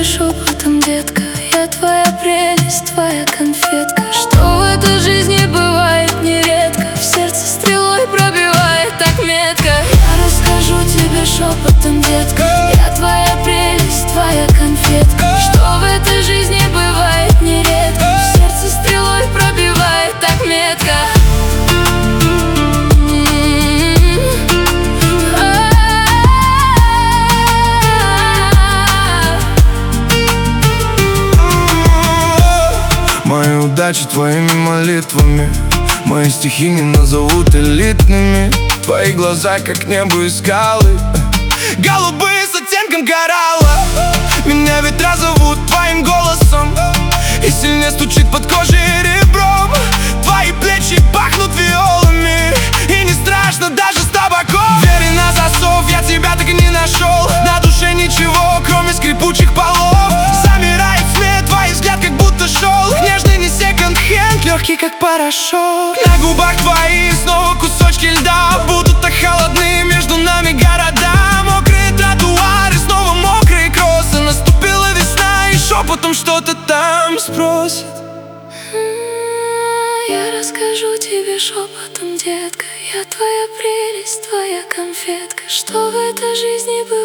тебе шепотом, детка, я твоя прелесть, твоя конфетка. Что в этой жизни бывает нередко, в сердце стрелой пробивает так метко. Я расскажу тебе шепотом, детка, я твоя прелесть, твоя конфетка. Что в этой жизни бывает нередко, в сердце стрелой пробивает так метко. Мои удачи твоими молитвами, мои стихи не назовут элитными. Твои глаза, как небо и скалы, голубые с оттенком коралла. Меня ветра зовут твоим голосом, и сильнее стучит под кожей ребром. Твои плечи пахнут виолами, и не страшно даже с табаком. Двери на засов, я тебя так и не нашел. На душе ничего, кроме скрипучих полов. Замирает в сне твой взгляд, как будто шел. Нежный не секонд-хенд, легкий как порошок. На губах твоих снова кусочки льда, будут так холодны между нами города. Мокрые тротуары, снова мокрые кроссы. Наступила весна, и шепотом что-то там спросит. Я расскажу тебе шепотом, детка, я твоя прелесть, твоя конфетка. Что в этой жизни бывает